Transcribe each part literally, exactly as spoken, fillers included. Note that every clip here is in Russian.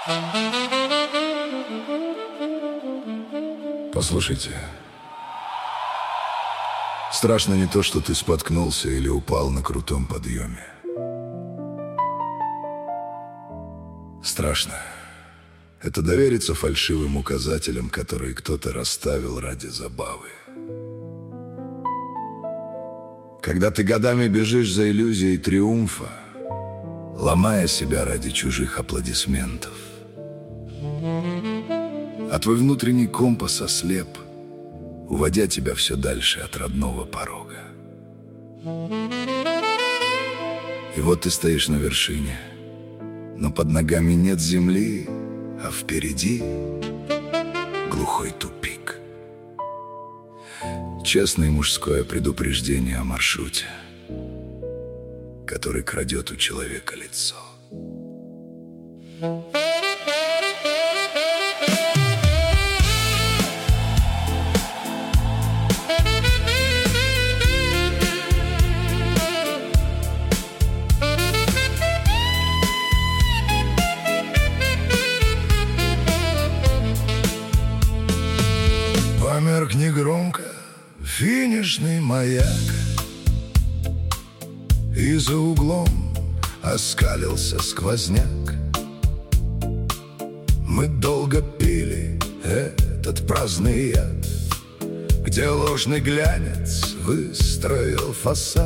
Послушайте, страшно не то, что ты споткнулся или упал на крутом подъеме. Страшно — это довериться фальшивым указателям, которые кто-то расставил ради забавы. Когда ты годами бежишь за иллюзией триумфа, ломая себя ради чужих аплодисментов, а твой внутренний компас ослеп, уводя тебя все дальше от родного порога. И вот ты стоишь на вершине, но под ногами нет земли, а впереди глухой тупик. Честное мужское предупреждение о маршруте, который крадет у человека лицо. Померк негромко финишный маяк, и за углом оскалился сквозняк. Мы долго пили этот праздный яд, где ложный глянец выстроил фасад.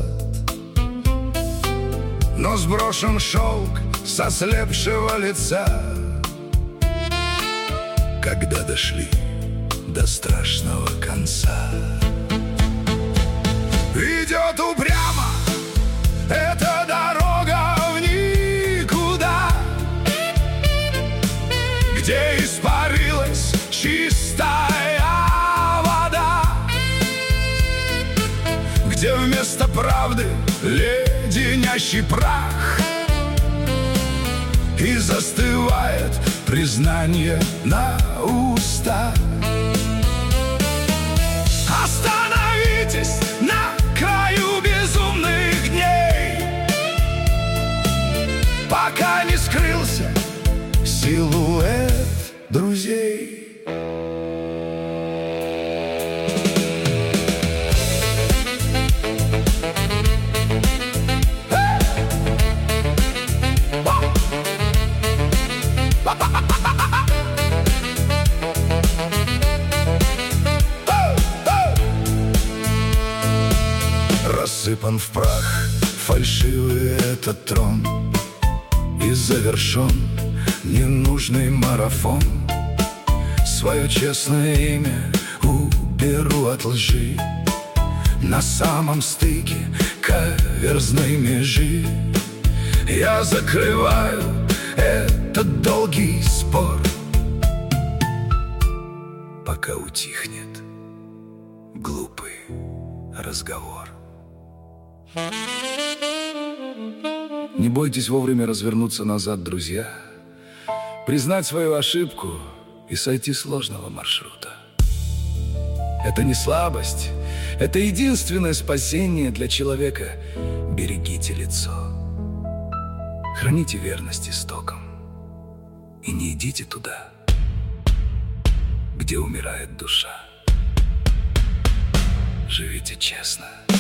Но сброшен шелк со слепшего лица, когда дошли до страшного конца. Идет упрямо эта дорога в никуда, где испарилась чистая вода, где вместо правды леденящий прах, и застывает признание на устах. Остановитесь на краю безумных дней, пока не скрылся силуэт друзей. Рассыпан в прах фальшивый этот трон, и завершен ненужный марафон. Свое честное имя уберу от лжи, на самом стыке каверзной межи. Я закрываю этот долгий спор, пока утихнет глупый разговор. Не бойтесь вовремя развернуться назад, друзья, признать свою ошибку и сойти с ложного маршрута. Это не слабость, это единственное спасение для человека. Берегите лицо, храните верность истокам и не идите туда, где умирает душа. Живите честно.